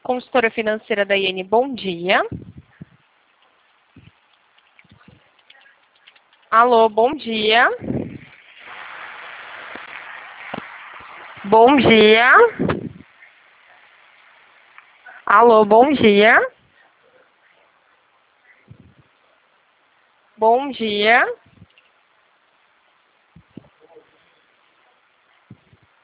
consultora financeira da IN, bom dia. Alô, bom dia. Bom dia. Alô, bom dia. Bom dia.